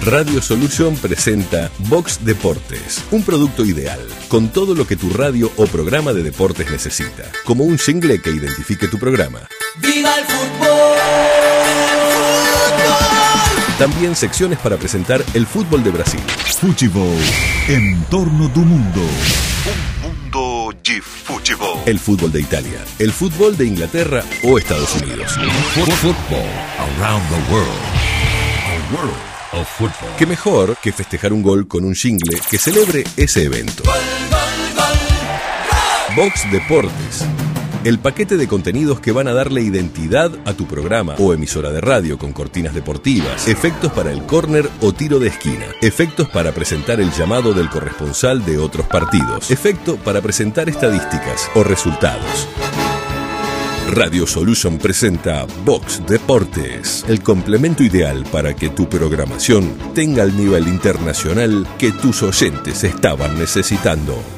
Radio Solution presenta Box Deportes, un producto ideal, con todo lo que tu radio o programa de deportes necesita, como un jingle que identifique tu programa. ¡Viva el fútbol! También secciones para presentar el fútbol de Brasil. Futebol, en torno do mundo. Un mundo de fútbol. El fútbol de Italia, el fútbol de Inglaterra o Estados Unidos. Football around the world. A world of football. ¿Qué mejor que festejar un gol con un jingle que celebre ese evento? ¡Gol, gol, gol! Box Deportes. El paquete de contenidos que van a darle identidad a tu programa o emisora de radio con cortinas deportivas, efectos para el córner o tiro de esquina, efectos para presentar el llamado del corresponsal de otros partidos, efecto para presentar estadísticas o resultados. Radio Solution presenta Box Deportes, el complemento ideal para que tu programación tenga el nivel internacional que tus oyentes estaban necesitando.